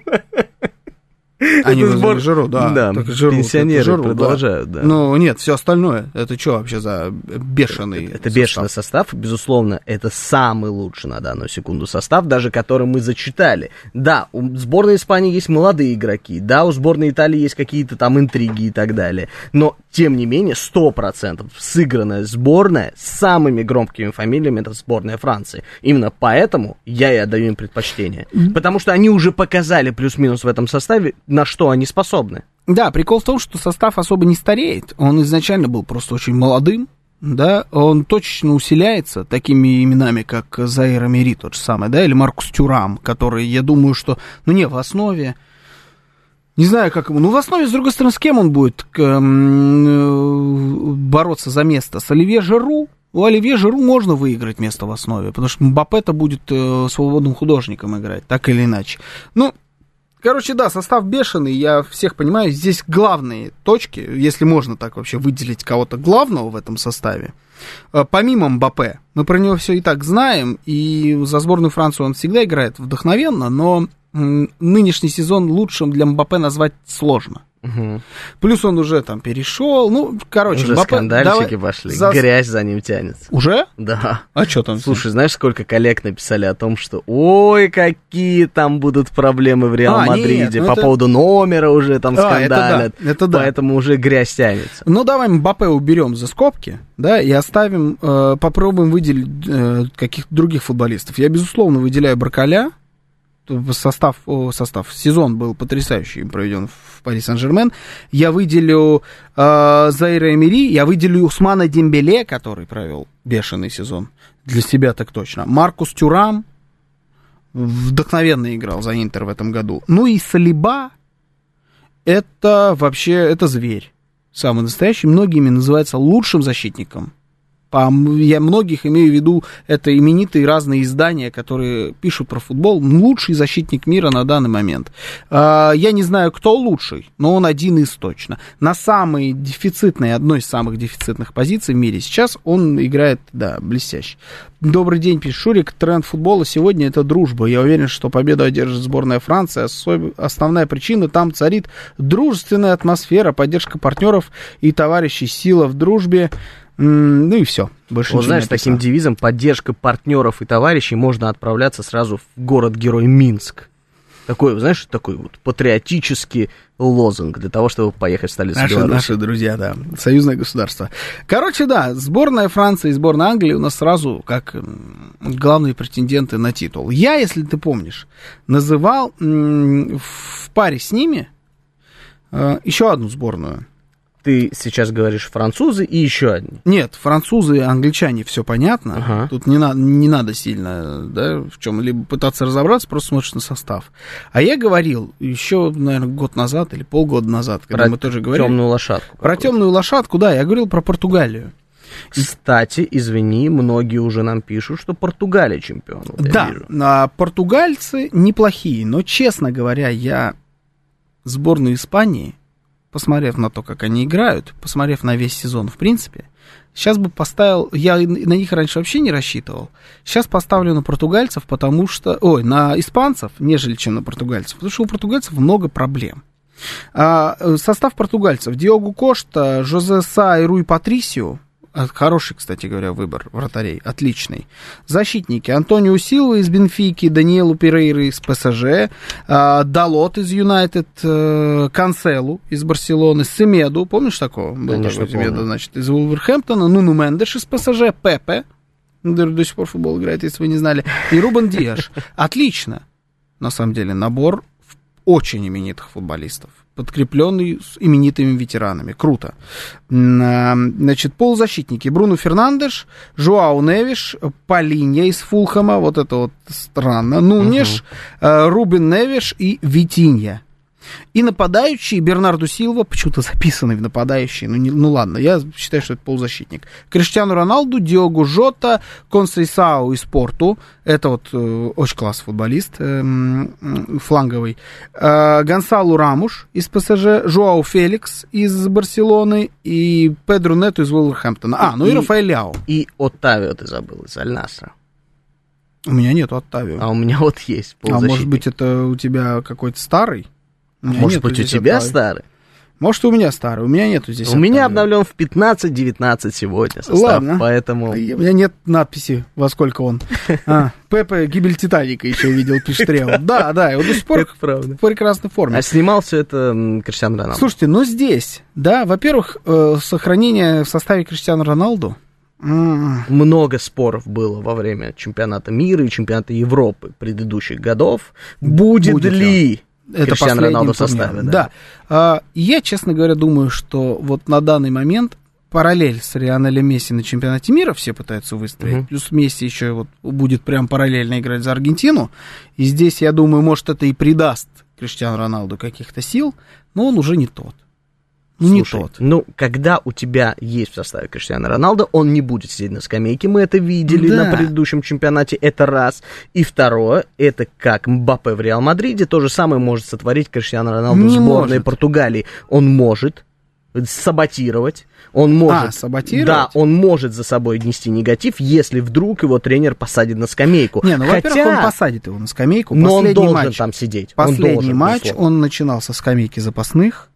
Они вызвали Жиру, да. Да, пенсионеры продолжают, да. Ну, нет, все остальное, это что вообще за бешеный Это бешеный состав, безусловно, это самый лучший на данную секунду состав, даже который мы зачитали. Да, у сборной Испании есть молодые игроки, да, у сборной Италии есть какие-то там интриги и так далее, но, тем не менее, 100% сыгранная сборная с самыми громкими фамилиями, это сборная Франции. Именно поэтому я и отдаю им предпочтение, потому что они уже показали плюс-минус в этом составе, на что они способны. Да, прикол в том, что состав особо не стареет. Он изначально был просто очень молодым, да, он точечно усиляется такими именами, как Заир Эмери тот же самый, да, или Маркус Тюрам, который, я думаю, что, в основе, не знаю, как ему, в основе, с другой стороны, с кем он будет бороться за место? С Оливье Жиру? У Оливье Жиру можно выиграть место в основе, потому что Мбаппе-то будет свободным художником играть, так или иначе. Короче, да, состав бешеный, я всех понимаю. Здесь главные точки, если можно так вообще выделить кого-то главного в этом составе. Помимо Мбаппе, мы про него все и так знаем, и за сборную Францию он всегда играет вдохновенно, но нынешний сезон лучшим для Мбаппе назвать сложно. Угу. Плюс он уже там перешел, уже Мбаппе, скандальчики пошли, грязь за ним тянется. Уже? Да. А что там? Слушай, знаешь, сколько коллег написали о том, что ой, какие там будут проблемы в Реал Мадриде, по поводу номера уже там скандалят, это да. Поэтому уже грязь тянется. Давай Мбаппе уберем за скобки, да, и оставим, попробуем выделить каких-то других футболистов. Я, безусловно, выделяю Барколя. Сезон был потрясающий, проведен в Пари Сен-Жермен. Я выделю Заира Эмери, я выделю Усмана Дембеле, который провел бешеный сезон. Для себя так точно. Маркус Тюрам вдохновенно играл за Интер в этом году. И Салиба, это вообще, это зверь. Самый настоящий, многими называется лучшим защитником Я многих имею в виду, это именитые разные издания, которые пишут про футбол. Лучший защитник мира на данный момент. Я не знаю, кто лучший, но он один из точно. На самой дефицитной, одной из самых дефицитных позиций в мире сейчас он играет, да, блестяще. Добрый день, пишет Шурик. Тренд футбола сегодня — это дружба. Я уверен, что победу одержит сборная Франции. Основная причина — там царит дружественная атмосфера, поддержка партнеров и товарищей, сила в дружбе. Ну и все. Больше вот знаешь, с таким девизом «поддержка партнеров и товарищей» можно отправляться сразу в город-герой Минск. Такой, знаешь, такой вот патриотический лозунг для того, чтобы поехать в столицу Беларуси. Наши друзья, да, союзное государство. Короче, да, сборная Франции и сборная Англии у нас сразу как главные претенденты на титул. Я, если ты помнишь, называл в паре с ними еще одну сборную. Ты сейчас говоришь французы и еще одни. Нет, французы и англичане, все понятно. Ага. Тут не надо сильно, да, в чем-либо пытаться разобраться, просто смотришь на состав. А я говорил еще, наверное, год назад или полгода назад, когда про мы тоже говорили. Темную лошадку. Про темную лошадку, да, я говорил про Португалию. Кстати, извини, многие уже нам пишут, что Португалия чемпион. Вот да, португальцы неплохие, но, честно говоря, я сборную Испании, посмотрев на то, как они играют, посмотрев на весь сезон, в принципе, сейчас бы поставил, я на них раньше вообще не рассчитывал, сейчас поставлю на португальцев, потому что, на испанцев, нежели чем на португальцев, потому что у португальцев много проблем. Состав португальцев: Диогу Кошта, Жозе Са и Руй Патрисио. Хороший, кстати говоря, выбор вратарей, отличный. Защитники: Антонио Силва из Бенфики, Даниэлу Перейра из ПСЖ, Далот из Юнайтед, Канселу из Барселоны, Семеду, помнишь такого? Был такой Семеду, значит, из Вулверхэмптона, Нуну Мендеш из ПСЖ, Пепе, до сих пор в футбол играет, если вы не знали, и Рубен Диаш. Отлично, на самом деле, набор очень именитых футболистов, подкрепленный с именитыми ветеранами. Круто. Значит, полузащитники: Бруно Фернандеш, Жоау Невиш, Палинья из Фулхэма, вот это вот странно, Нунеш, Рубен Невиш и Витинья. И нападающий: Бернарду Силва, почему-то записанный в нападающий, ну ладно, я считаю, что это полузащитник. Криштиану Роналду, Диогу Жота, Консейсау из Порту, это вот очень классный футболист, фланговый. Гонсалу Рамуш из ПСЖ, Жоау Феликс из Барселоны и Педро Нету из Вулверхэмптона. И Рафаэль Ляо. И Оттавио ты забыл, из Аль-Насра. У меня нет Оттавио. А у меня вот есть полузащитник. А может быть, это у тебя какой-то старый? Может быть, у тебя старый? Может, у меня старый, у меня нету здесь. У меня обновлен в 15-19 сегодня состав. Ладно, поэтому... У меня нет надписи, во сколько он. Пепе «Гибель Титаника» еще видел, пишет Рео. Да, и он до сих пор в прекрасной форме. А снимал все это Криштиану Роналду. Слушайте, но здесь, да, во-первых, сохранение в составе Криштиану Роналду. Много споров было во время чемпионата мира и чемпионата Европы предыдущих годов. Будет ли... Это последний в составе, да. Я, честно говоря, думаю, что вот на данный момент параллель с Лионелем Месси на чемпионате мира все пытаются выстроить. Плюс Месси еще вот будет прям параллельно играть за Аргентину. И здесь, я думаю, может, это и придаст Криштиану Роналду каких-то сил, но он уже не тот. Слушай, когда у тебя есть в составе Криштиану Роналду, он не будет сидеть на скамейке, мы это видели на предыдущем чемпионате, это раз. И второе, это как Мбаппе в Реал Мадриде, то же самое может сотворить Криштиану Роналду в сборной Португалии. Он может саботировать, он может... саботировать? Да, он может за собой нести негатив, если вдруг его тренер посадит на скамейку. Во-первых, он посадит его на скамейку. Но он должен там сидеть. Последний матч, он начинал со скамейки запасных.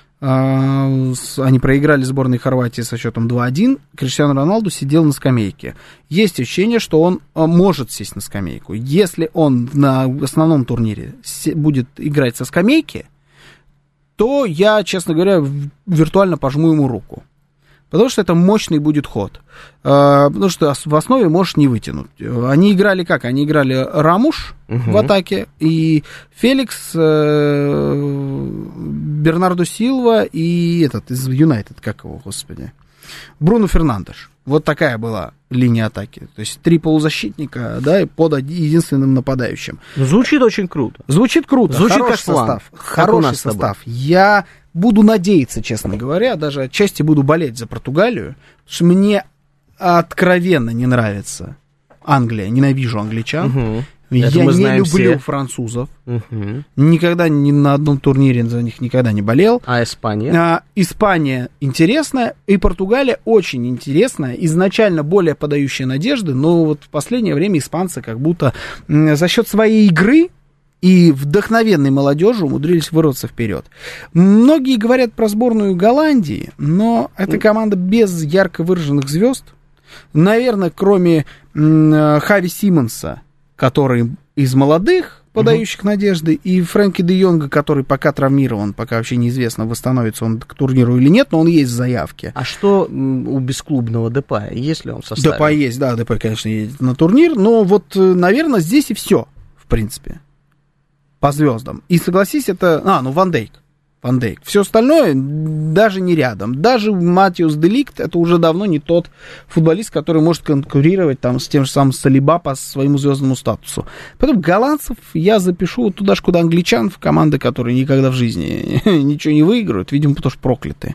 Они проиграли сборной Хорватии со счетом 2-1. Криштиану Роналду сидел на скамейке. Есть ощущение, что он может сесть на скамейку. Если он на основном турнире будет играть со скамейки, то я, честно говоря, виртуально пожму ему руку. Потому что это мощный будет ход. Потому что в основе можешь не вытянуть. Они играли как? Они играли Рамуш в атаке, и Феликс, Бернарду Силва и этот из Юнайтед, как его, господи, Бруно Фернандеш. Вот такая была линия атаки. То есть 3 полузащитника, да, и под единственным нападающим. Звучит очень круто. Звучит круто. Звучит хороший как состав. Хороший состав. Я буду надеяться, честно говоря, даже отчасти буду болеть за Португалию, потому что мне откровенно не нравится Англия. Ненавижу англичан. Угу. Я не люблю все. французов. Угу. Никогда ни на одном турнире за них никогда не болел. А Испания? Испания интересная, и Португалия очень интересная. Изначально более подающая надежды, но вот в последнее время испанцы как будто за счет своей игры и вдохновенной молодежи умудрились вырваться вперед. Многие говорят про сборную Голландии, но это команда без ярко выраженных звезд. Наверное, кроме Хави Симмонса, который из молодых, подающих надежды, и Фрэнки де Йонга, который пока травмирован, пока вообще неизвестно, восстановится он к турниру или нет, но он есть в заявке. А что у бесклубного Депая? Есть ли он в составе? Депай есть, да, Депай, конечно, едет на турнир, но вот, наверное, здесь и все, в принципе, по звездам. И согласись, это... Ван Дейк. Все остальное даже не рядом. Даже Матиус де Ликт это уже давно не тот футболист, который может конкурировать там с тем же самым Салиба по своему звездному статусу. Поэтому голландцев я запишу вот туда же, куда англичан, в команды, которые никогда в жизни ничего не выиграют, видимо, потому что прокляты.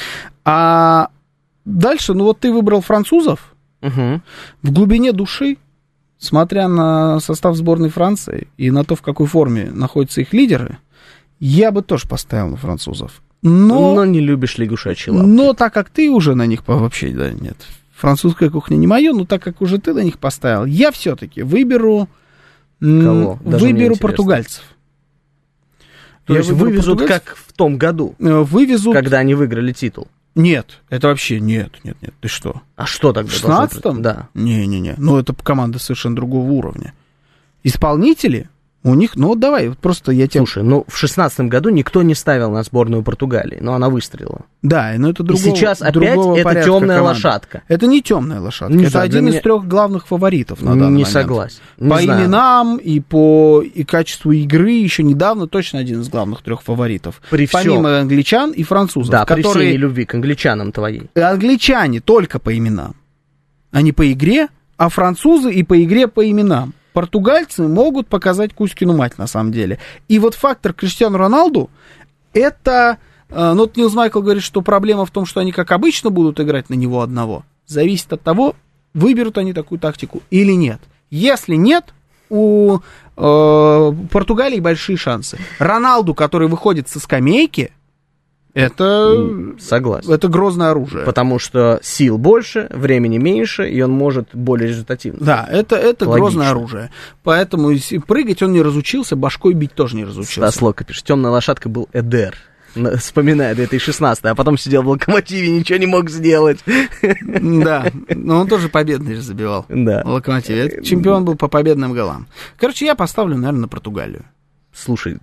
А дальше, ты выбрал французов. Угу. В глубине души, смотря на состав сборной Франции и на то, в какой форме находятся их лидеры, я бы тоже поставил на французов. Но не любишь лягушачьи лапки. Но так как ты уже на них вообще, да, нет. Французская кухня не моя, но так как уже ты на них поставил, я все-таки выберу... Кого? Выберу португальцев. То есть вывезут как в том году? Вывезут... Когда они выиграли титул? Нет, это вообще нет, ты что? А что тогда? В 16-м? Да. Не-не-не, это команда совершенно другого уровня. Исполнители... У них, давай, просто я тебе... Слушай, в 16-м году никто не ставил на сборную Португалии, но она выстрелила. Да, но это другого. И сейчас опять это темная лошадка. Это не темная лошадка, это один из 3 главных фаворитов на данный момент. Не согласен. По именам и по качеству игры еще недавно точно один из главных 3 фаворитов. Помимо англичан и французов. Да, при всей любви к англичанам твоей. Англичане только по именам, а не по игре, а французы и по игре по именам. Португальцы могут показать Кузькину мать, на самом деле. И вот фактор Криштиану Роналду, это... Нилс Майкл говорит, что проблема в том, что они, как обычно, будут играть на него одного. Зависит от того, выберут они такую тактику или нет. Если нет, у Португалии большие шансы. Роналду, который выходит со скамейки, Согласен. Это грозное оружие. Потому что сил больше, времени меньше, и он может более результативно. Да, это грозное оружие. Поэтому прыгать он не разучился, башкой бить тоже не разучился. Стас Лока пишет, темная лошадка был Эдер. Вспоминая 2016, а потом сидел в Локомотиве, ничего не мог сделать. Да, но он тоже победный же забивал. Да. В Локомотиве. Чемпион был по победным голам. Короче, я поставлю, наверное, на Португалию. Слушай,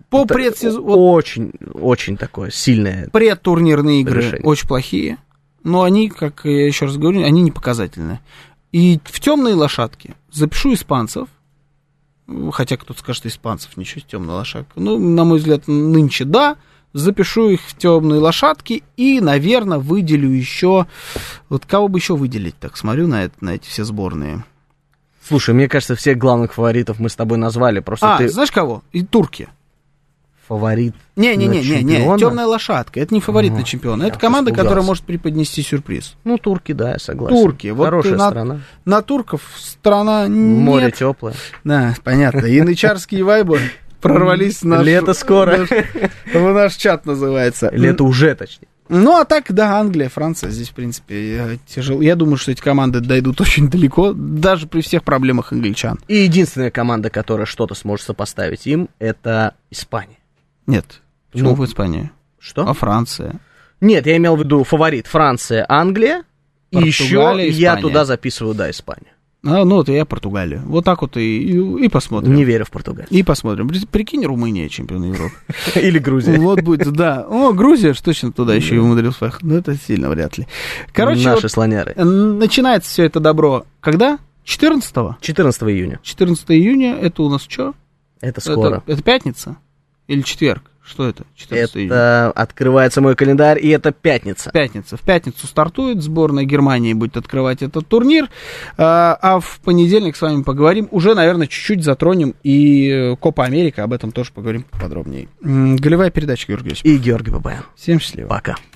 очень такое сильное. Предтурнирные игры решение. Очень плохие, но они, как я еще раз говорю, они не показательные. И в темные лошадки запишу испанцев, хотя кто-то скажет, испанцев, ничего, темная лошадка. На мой взгляд, нынче да, запишу их в темные лошадки и, наверное, выделю еще, кого бы еще выделить, так смотрю на эти все сборные. Слушай, мне кажется, всех главных фаворитов мы с тобой назвали. Просто знаешь кого? И турки. Фаворит. Не, темная лошадка. Это не фаворит на чемпиона. Это команда, которая может преподнести сюррриз. Турки, да, я согласен. Турки. Хорошая страна. На турков страна Море теплое. Да, понятно. Янычарские вайбы прорвались в наш... Лето скоро. В наш чат называется. Лето уже, точнее. А так, да, Англия, Франция, здесь, в принципе, тяжело. Я думаю, что эти команды дойдут очень далеко, даже при всех проблемах англичан. И единственная команда, которая что-то сможет сопоставить им, это Испания. Нет. Почему в Испании? Что? А Франция? Нет, я имел в виду фаворит Франция, Англия, и еще я туда записываю, Испанию. Это я Португалию. Вот так вот и посмотрим. Не верю в Португалию. И посмотрим. Прикинь, Румыния чемпион Европы. Или Грузия. Вот будет, да. Грузия, что точно туда еще и умудрился поехать. Это сильно вряд ли. Короче, наши слоняры. Начинается все это добро. Когда? 14-го? 14 июня. 14 июня, это у нас что? Это скоро. Это пятница? Или четверг? Что это? 14 июня. Это открывается мой календарь, и это пятница. В пятницу стартует, сборная Германии будет открывать этот турнир, а в понедельник с вами поговорим, уже, наверное, чуть-чуть затронем и Копа Америка, об этом тоже поговорим подробнее. Голевая передача, Георгий Осипов. И Георгий Бабаян. Всем счастливо. Пока.